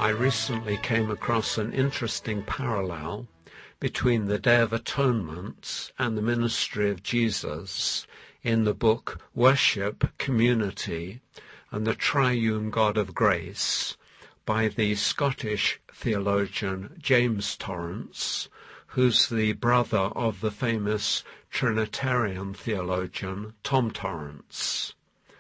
I recently came across an interesting parallel between the Day of Atonement and the ministry of Jesus in the book Worship, Community, and the Triune God of Grace by the Scottish theologian James Torrance, who's the brother of the famous Trinitarian theologian Tom Torrance.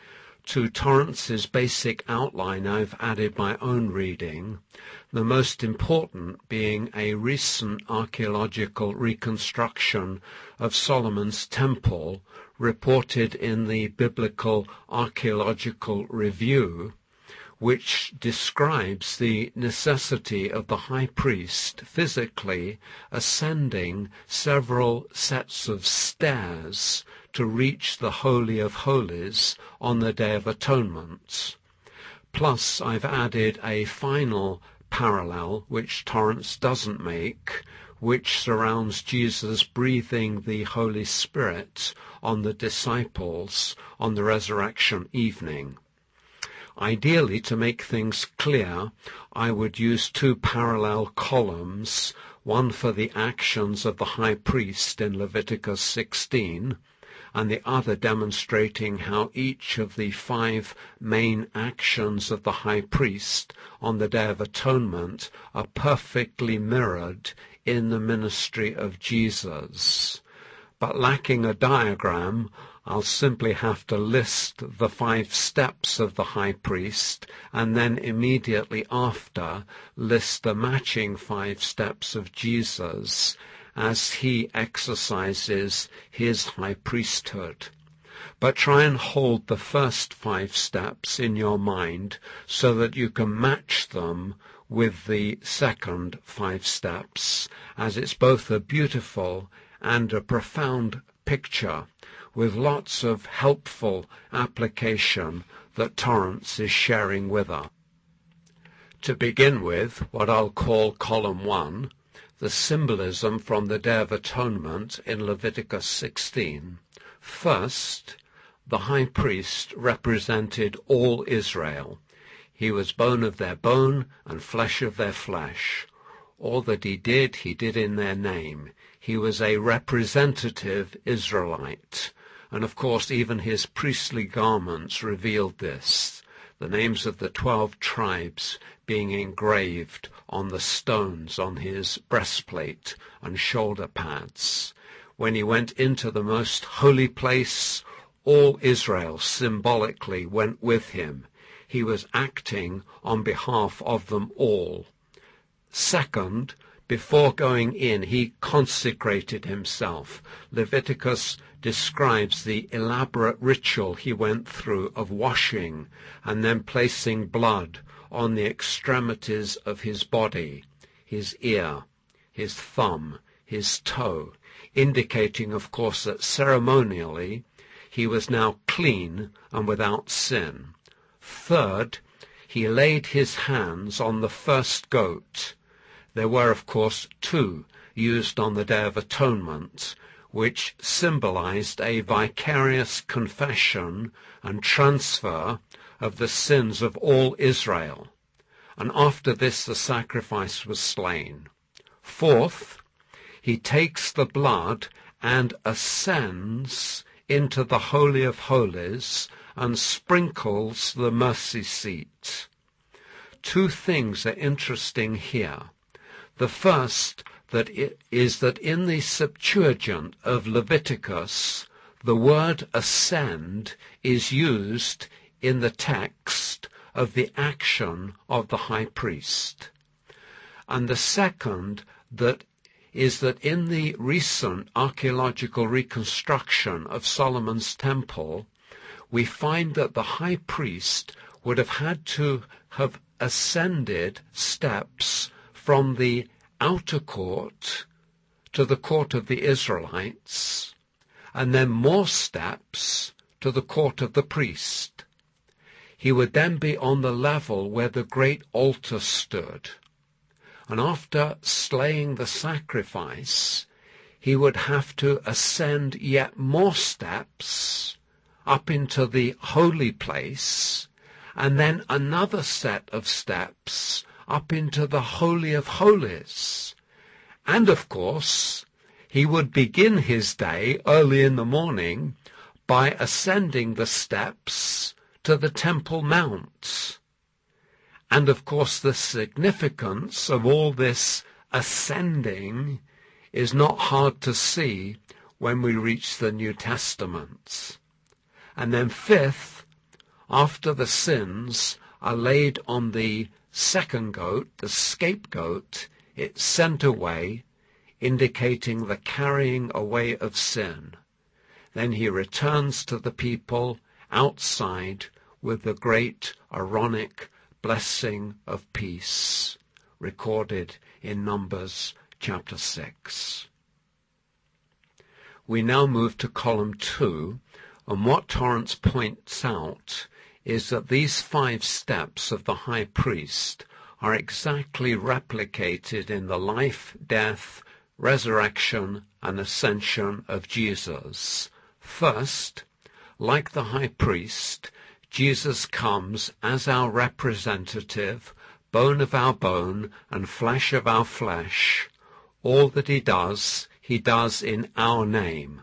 To Torrance's basic outline I've added my own reading, the most important being a recent archaeological reconstruction of Solomon's Temple reported in the Biblical Archaeological Review, which describes the necessity of the high priest physically ascending several sets of stairs to reach the Holy of Holies on the Day of Atonement. Plus, I've added a final parallel, which Torrance doesn't make, which surrounds Jesus breathing the Holy Spirit on the disciples on the resurrection evening. Ideally, to make things clear, I would use two parallel columns, one for the actions of the high priest in Leviticus 16, and the other demonstrating how each of the 5 main actions of the high priest on the Day of Atonement are perfectly mirrored in the ministry of Jesus. But lacking a diagram, I'll simply have to list the 5 steps of the high priest and then immediately after list the matching 5 steps of Jesus as he exercises his high priesthood. But try and hold the first 5 steps in your mind so that you can match them with the second 5 steps, as it's both a beautiful and a profound picture with lots of helpful application that Torrance is sharing with us. To begin with, what I'll call column 1, the symbolism from the Day of Atonement in Leviticus 16. First, the high priest represented all Israel. He was bone of their bone and flesh of their flesh. All that he did in their name. He was a representative Israelite. And of course, even his priestly garments revealed this, the names of the 12 tribes being engraved on the stones on his breastplate and shoulder pads. When he went into the most holy place, all Israel symbolically went with him. He was acting on behalf of them all. Second, before going in, he consecrated himself. Leviticus describes the elaborate ritual he went through of washing and then placing blood on the extremities of his body, his ear, his thumb, his toe, indicating, of course, that ceremonially he was now clean and without sin. Third, he laid his hands on the first goat. There were, of course, 2 used on the Day of Atonement, which symbolized a vicarious confession and transfer of the sins of all Israel. And after this, the sacrifice was slain. Fourth, he takes the blood and ascends into the Holy of Holies and sprinkles the mercy seat. 2 things are interesting here. The first is that in the Septuagint of Leviticus, the word ascend is used in the text of the action of the high priest. And the second is that in the recent archaeological reconstruction of Solomon's Temple, we find that the high priest would have had to have ascended steps from the outer court to the court of the Israelites, and then more steps to the court of the priest. He would then be on the level where the great altar stood. And after slaying the sacrifice, he would have to ascend yet more steps up into the holy place, and then another set of steps up into the Holy of Holies. And of course, he would begin his day early in the morning by ascending the steps to the Temple Mount. And of course, the significance of all this ascending is not hard to see when we reach the New Testament. And then fifth, after the sins are laid on the second goat, the scapegoat, it's sent away, indicating the carrying away of sin. Then he returns to the people outside with the great Aaronic blessing of peace, recorded in Numbers chapter 6. We now move to column 2, and what Torrance points out is that these 5 steps of the high priest are exactly replicated in the life, death, resurrection, and ascension of Jesus. First, like the high priest, Jesus comes as our representative, bone of our bone and flesh of our flesh. All that he does in our name.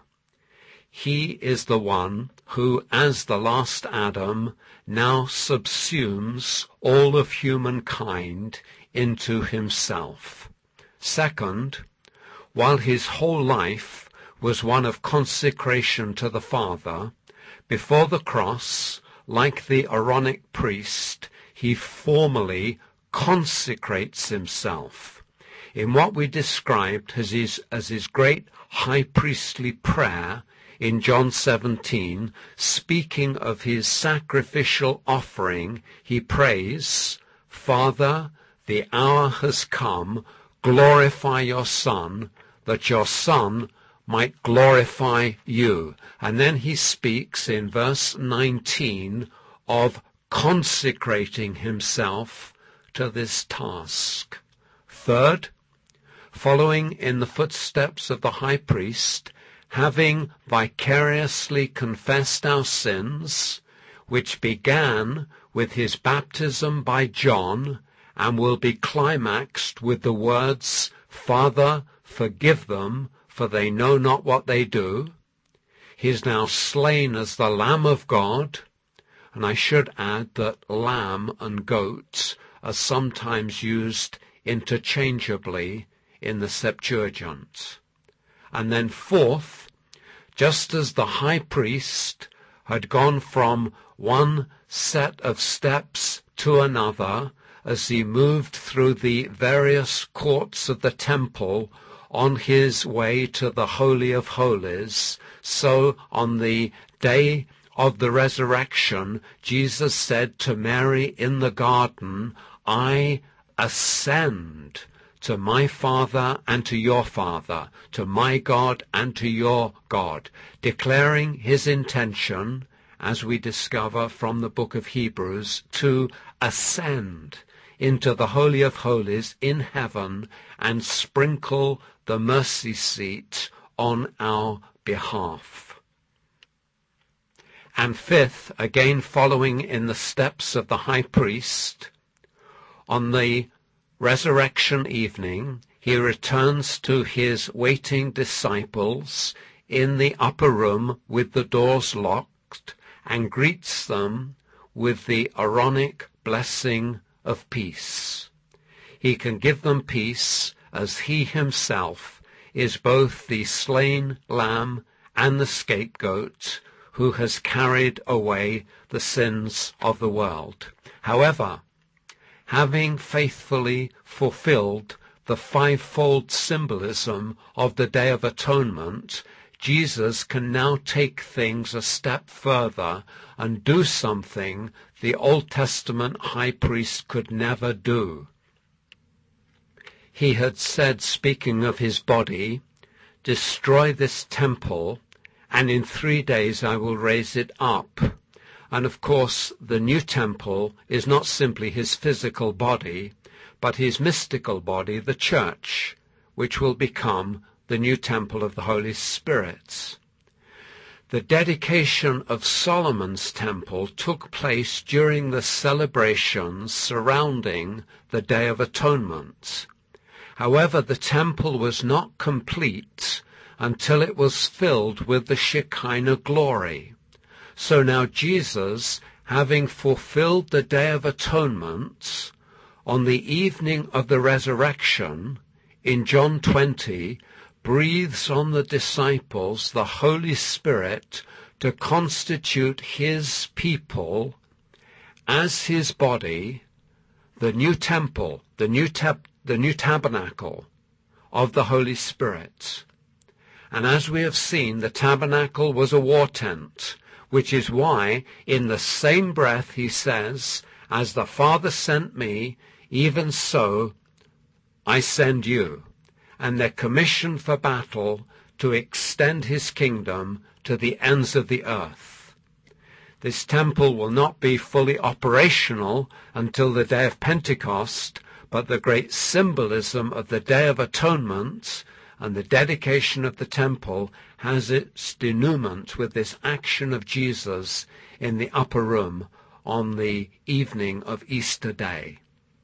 He is the one who, as the last Adam, now subsumes all of humankind into himself. Second, while his whole life was one of consecration to the Father, before the cross, like the Aaronic priest, he formally consecrates himself in what we described as his great high priestly prayer in John 17. Speaking of his sacrificial offering, he prays, "Father, the hour has come, glorify your Son, that your Son might glorify you." And then he speaks in verse 19 of consecrating himself to this task. Third, following in the footsteps of the high priest, having vicariously confessed our sins, which began with his baptism by John and will be climaxed with the words, "Father, forgive them, for they know not what they do." He is now slain as the Lamb of God, and I should add that lamb and goat are sometimes used interchangeably in the Septuagint. And then fourth, just as the high priest had gone from one set of steps to another as he moved through the various courts of the temple on his way to the Holy of Holies, so on the day of the resurrection, Jesus said to Mary in the garden, "I ascend to my Father and to your Father, to my God and to your God," declaring his intention, as we discover from the book of Hebrews, to ascend into the Holy of Holies in heaven and sprinkle the mercy seat on our behalf. And fifth, again following in the steps of the high priest, on the resurrection evening, he returns to his waiting disciples in the upper room with the doors locked and greets them with the Aaronic blessing of peace. He can give them peace as he himself is both the slain lamb and the scapegoat who has carried away the sins of the world. However, having faithfully fulfilled the fivefold symbolism of the Day of Atonement, Jesus can now take things a step further and do something the Old Testament high priest could never do. He had said, speaking of his body, "Destroy this temple, and in 3 days I will raise it up." And of course, the new temple is not simply his physical body, but his mystical body, the church, which will become the new temple of the Holy Spirit. The dedication of Solomon's temple took place during the celebrations surrounding the Day of Atonement. However, the temple was not complete until it was filled with the Shekinah glory. So now Jesus, having fulfilled the Day of Atonement, on the evening of the resurrection, in John 20, breathes on the disciples the Holy Spirit to constitute his people as his body, the new temple, the new tabernacle of the Holy Spirit. And as we have seen, the tabernacle was a war tent, which is why in the same breath he says, "As the Father sent me, even so I send you." And they're commissioned for battle to extend his kingdom to the ends of the earth. This temple will not be fully operational until the day of Pentecost, but the great symbolism of the Day of Atonement and the dedication of the temple has its denouement with this action of Jesus in the upper room on the evening of Easter Day.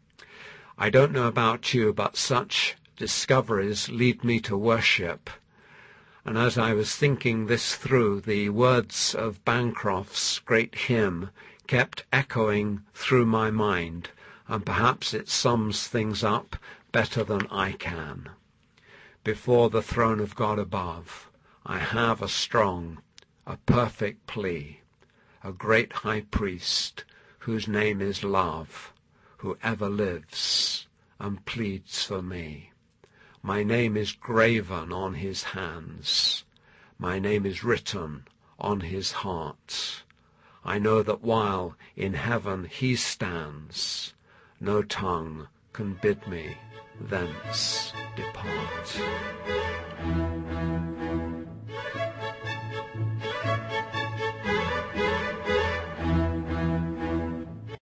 I don't know about you, but such discoveries lead me to worship. And as I was thinking this through, the words of Bancroft's great hymn kept echoing through my mind, and perhaps it sums things up better than I can. Before the throne of God above, I have a strong, a perfect plea, a great high priest whose name is love, who ever lives and pleads for me. My name is graven on his hands. My name is written on his heart. I know that while in heaven he stands, no tongue can bid me thence depart.